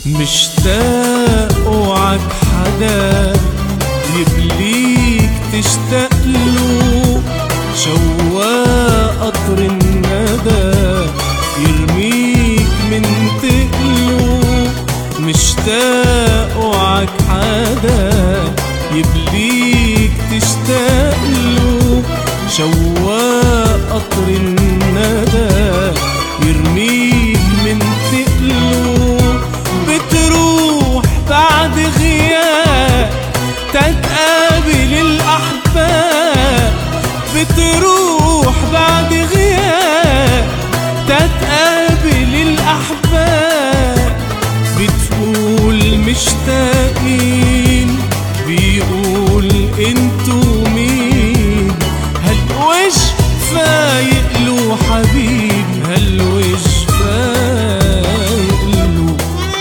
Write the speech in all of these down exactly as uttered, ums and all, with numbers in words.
مشتاق اوعك حدا يبليك تشتاقله، شواق قطر الندى يرميك من تقله. مشتاق اوعك حدا يبليك تشتاقله، شواق قطر الندى يرميك من تقله. بتروح بعد غياب تتقابل الأحباب، بتروح بعد غياب تتقابل الأحباب. بتقول مشتاقين، بيقول انتو مين؟ هالوجه فايق له حبيب، هالوجه فايق له.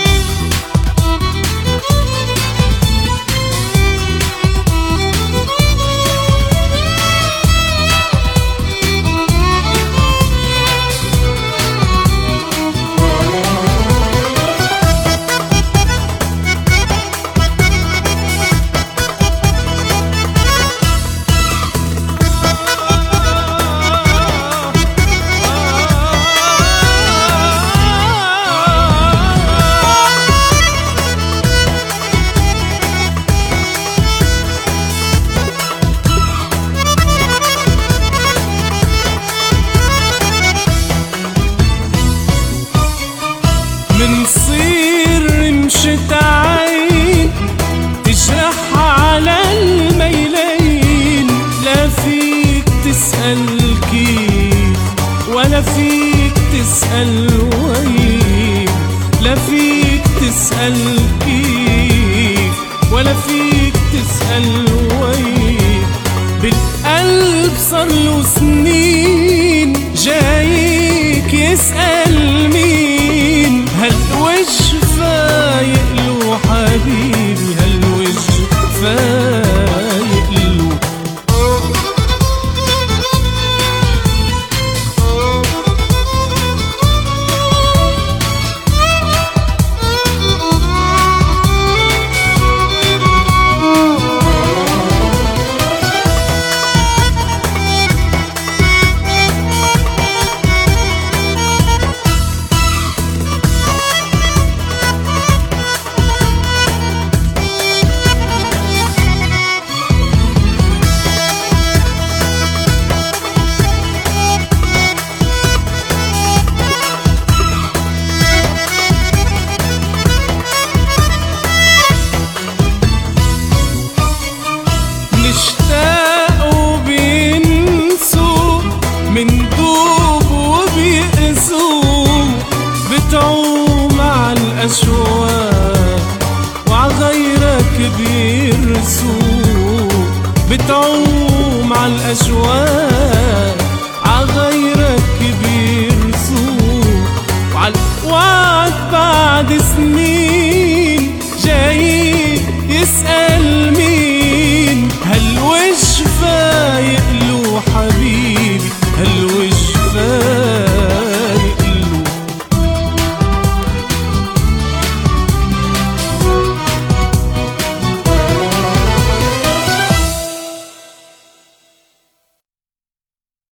منصير مشت عين تجرح على الميلين، لا فيك تسأل كيف ولا فيك تسأل وين، لا فيك تسأل كيف ولا فيك تسأل وين. بالقلب صارله سنين جايك يسأل مين؟ هالوجه فايق له حبيبي، هالوجه فايق له. بتعوم على الأشواق وعغيرك بيرسوق، بتعوم على الأشواق